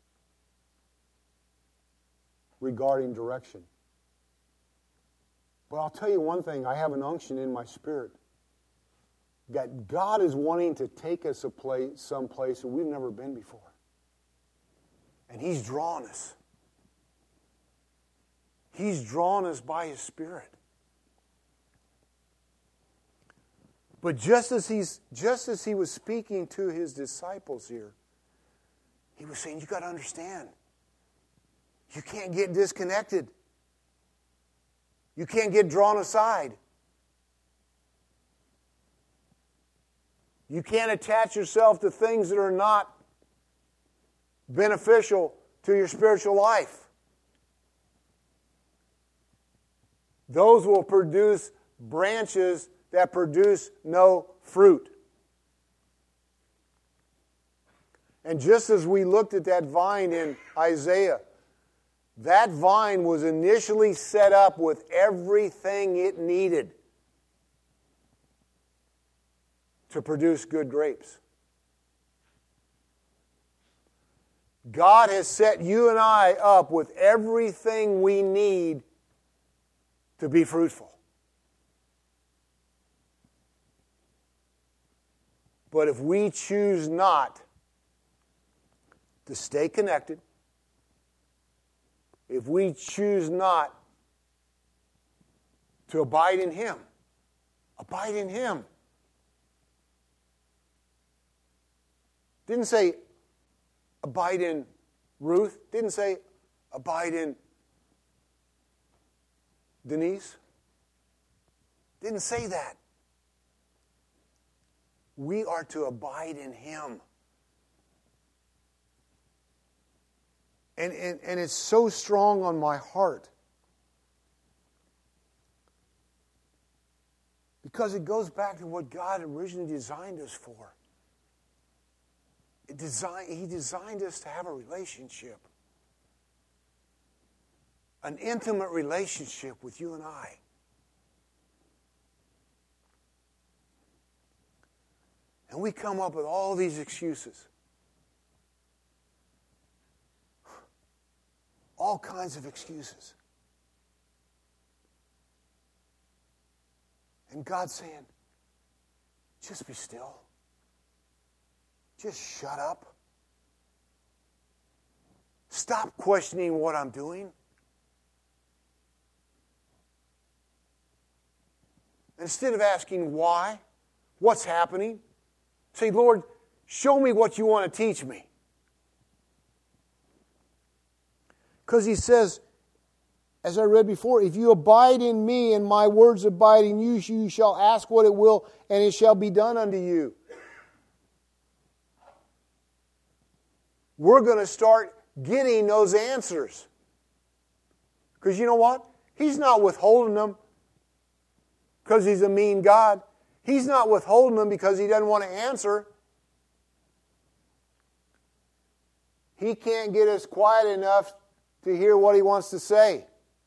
regarding direction. But I'll tell you one thing, I have an unction in my spirit that God is wanting to take us a place, someplace that we've never been before. And He's drawn us. He's drawn us by His Spirit. But just as he's just as He was speaking to His disciples here, He was saying, you got to understand, you can't get disconnected. You can't get drawn aside. You can't attach yourself to things that are not beneficial to your spiritual life. Those will produce branches that produce no fruit. And just as we looked at that vine in Isaiah, that vine was initially set up with everything it needed to produce good grapes. God has set you and I up with everything we need to be fruitful. But if we choose not to stay connected, if we choose not to abide in Him, abide in Him. Didn't say abide in Ruth. Didn't say abide in Denise. Didn't say that. We are to abide in Him. And, and, and it's so strong on my heart. Because it goes back to what God originally designed us for. It design, he designed us to have a relationship. An intimate relationship with you and I. And we come up with all these excuses. all kinds of excuses. And God's saying, just be still. Just shut up. Stop questioning what I'm doing. Instead of asking why, what's happening, say, Lord, show me what you want to teach me. Because he says, as I read before, if you abide in me and my words abide in you, you shall ask what it will, and it shall be done unto you. We're going to start getting those answers. Because you know what? He's not withholding them because he's a mean God. He's not withholding them because he doesn't want to answer. He can't get us quiet enough to hear what he wants to say.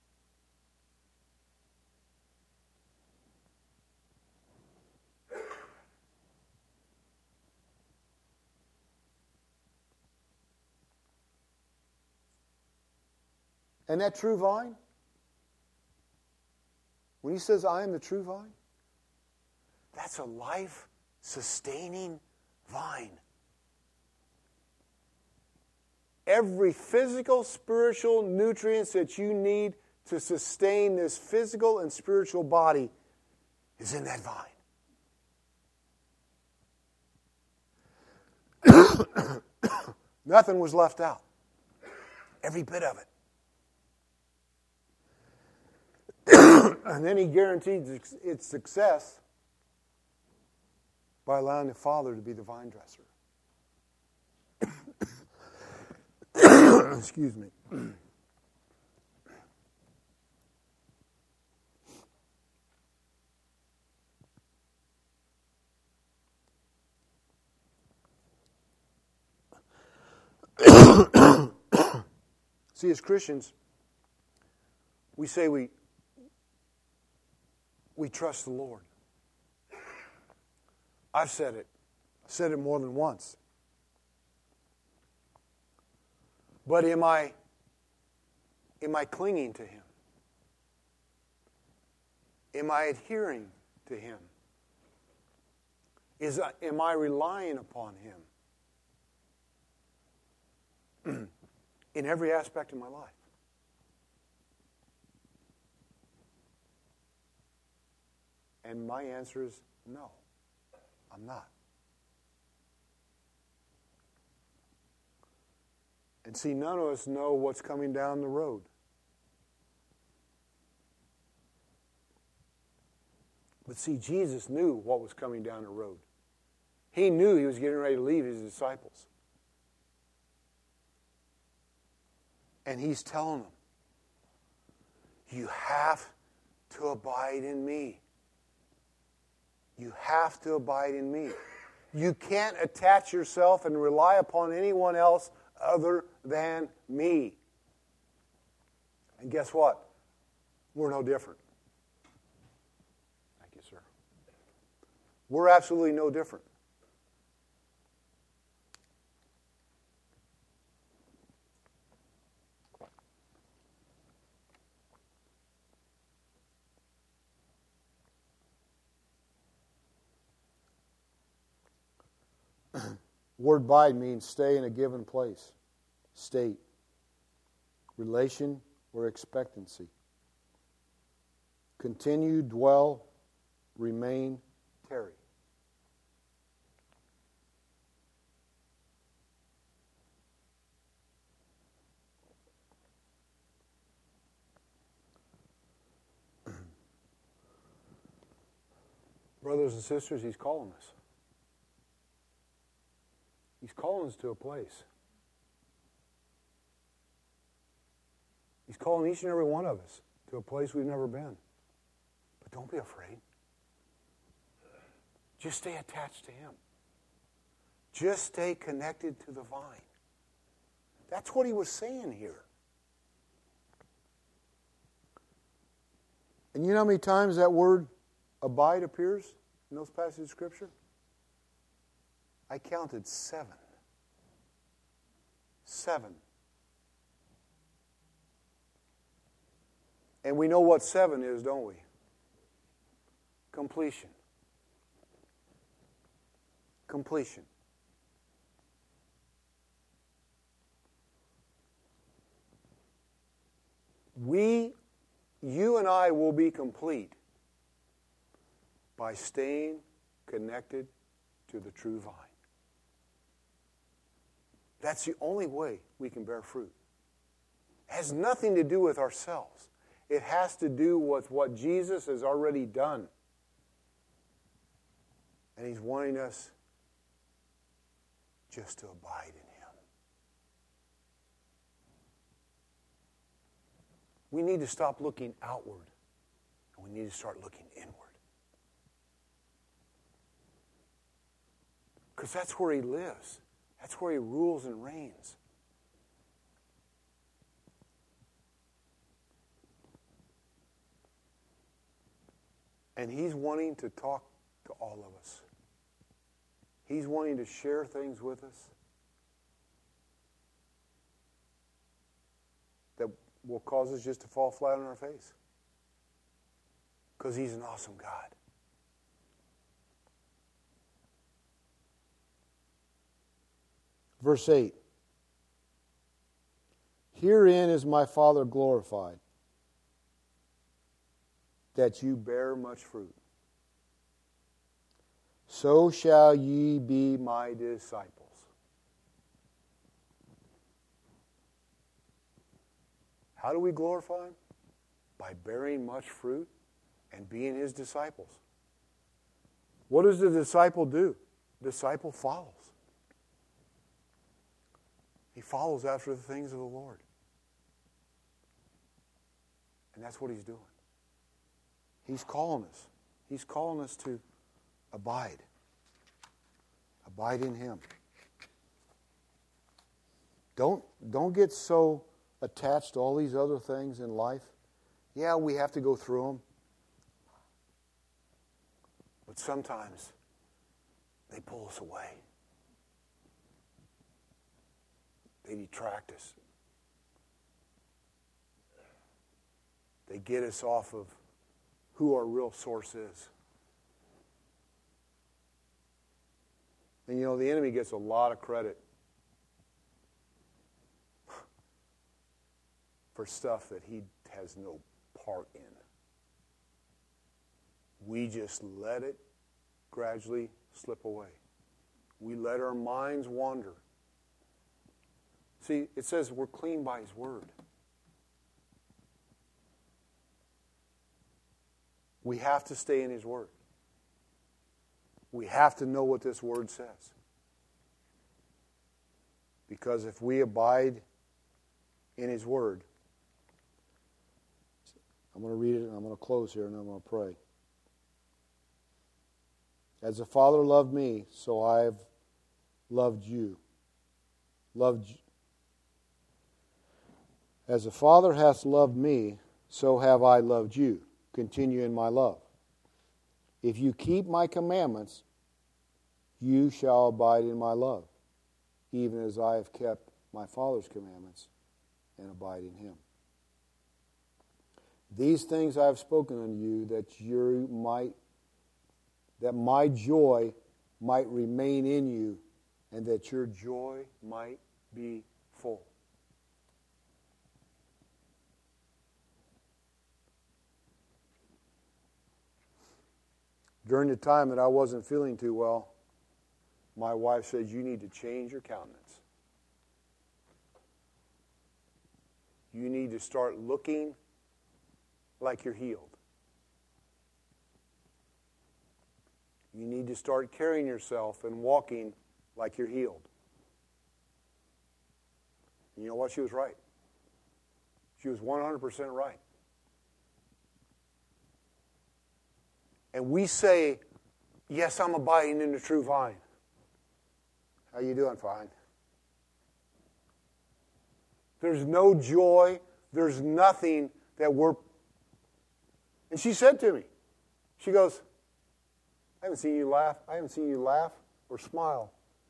And that true vine, when he says, I am the true vine, that's a life-sustaining vine. Every physical, spiritual nutrients that you need to sustain this physical and spiritual body is in that vine. Nothing was left out. Every bit of it. And then he guaranteed its success by allowing the Father to be the vine dresser. Excuse me. See, as Christians, we say we we trust the Lord. I've said it. I've said it more than once. But am I, am I clinging to Him? Am I adhering to Him? Is, am I relying upon Him in every aspect of my life? And my answer is no, I'm not. And see, none of us know what's coming down the road. But see, Jesus knew what was coming down the road. He knew he was getting ready to leave his disciples. And he's telling them, you have to abide in me. You have to abide in me. You can't attach yourself and rely upon anyone else other than me. And guess what? We're no different. Thank you, sir. We're absolutely no different. Word bide means stay in a given place, state, relation, or expectancy. Continue, dwell, remain, tarry. Brothers and sisters, he's calling us. He's calling us to a place. He's calling each and every one of us to a place we've never been. But don't be afraid. Just stay attached to Him. Just stay connected to the vine. That's what he was saying here. And you know how many times that word abide appears in those passages of Scripture? I counted seven. Seven. And we know what seven is, don't we? Completion. Completion. We, you and I will be complete by staying connected to the true vine. That's the only way we can bear fruit. It has nothing to do with ourselves. It has to do with what Jesus has already done. And He's wanting us just to abide in Him. We need to stop looking outward, and we need to start looking inward. Because that's where He lives. That's where He rules and reigns. And He's wanting to talk to all of us. He's wanting to share things with us that will cause us just to fall flat on our face. Because He's an awesome God. Verse eight. Herein is my Father glorified, that you bear much fruit. So shall ye be my disciples. How do we glorify Him? By bearing much fruit and being His disciples. What does the disciple do? The disciple follows. He follows after the things of the Lord. And that's what He's doing. He's calling us. He's calling us to abide. Abide in Him. Don't, don't get so attached to all these other things in life. Yeah, we have to go through them. But sometimes they pull us away. They detract us. They get us off of who our real source is. And you know, the enemy gets a lot of credit for stuff that he has no part in. We just let it gradually slip away. We let our minds wander. See, it says we're clean by His Word. We have to stay in His Word. We have to know what this Word says. Because if we abide in His Word, I'm going to read it and I'm going to close here and I'm going to pray. As the Father loved me, so I have loved you. Loved you. As the Father hath loved me, so have I loved you. Continue in my love. If you keep my commandments, you shall abide in my love, even as I have kept my Father's commandments and abide in Him. These things I have spoken unto you, that you might, that my joy might remain in you, and that your joy might be full. During the time that I wasn't feeling too well, my wife said, you need to change your countenance. You need to start looking like you're healed. You need to start carrying yourself and walking like you're healed. You know what? She was right. She was one hundred percent right. And we say, yes, I'm abiding in the true vine. How you doing? Fine. There's no joy. There's nothing that we're... And she said to me, she goes, I haven't seen you laugh. I haven't seen you laugh or smile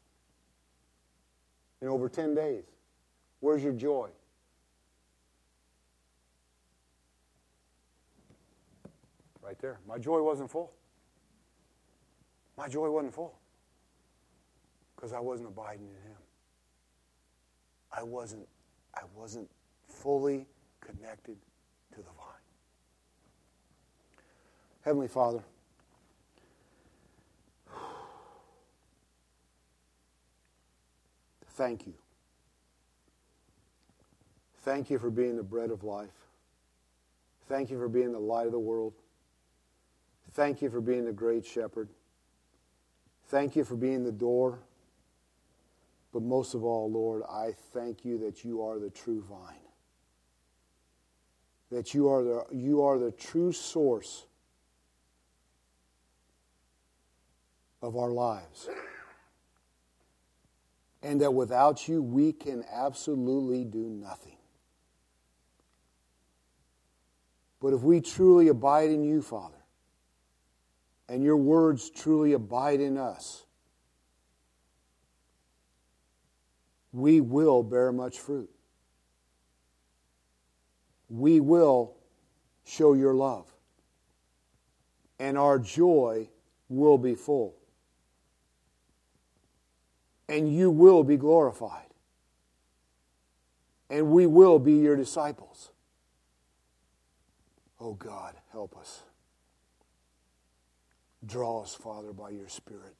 in over ten days. Where's your joy? right there. My joy wasn't full. My joy wasn't full. Because I wasn't abiding in Him. I wasn't, I wasn't fully connected to the vine. Heavenly Father, thank you. Thank you for being the bread of life. Thank you for being the light of the world. Thank you for being the great shepherd. Thank you for being the door. But most of all, Lord, I thank you that you are the true vine. That you are the, you are the true source of our lives. And that without you, we can absolutely do nothing. But if we truly abide in you, Father, and your words truly abide in us, we will bear much fruit. We will show your love. And our joy will be full. And you will be glorified. And we will be your disciples. Oh God, help us. Draw us, Father, by your Spirit.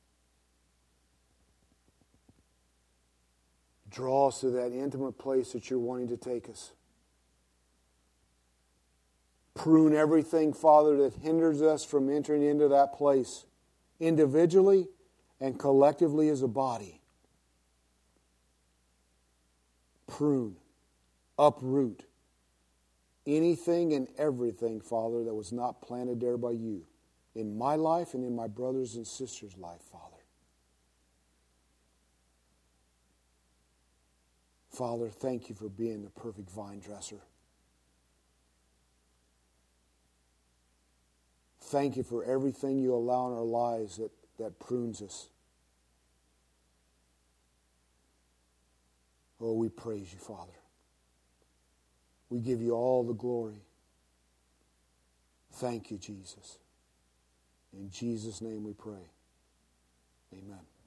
Draw us to that intimate place that you're wanting to take us. Prune everything, Father, that hinders us from entering into that place, individually and collectively as a body. Prune, uproot anything and everything, Father, that was not planted there by you in my life and in my brothers' and sisters' life, Father. Father, thank you for being the perfect vine dresser. Thank you for everything you allow in our lives that, that prunes us. Oh, we praise you, Father. We give you all the glory. Thank you, Jesus. In Jesus' name we pray. Amen.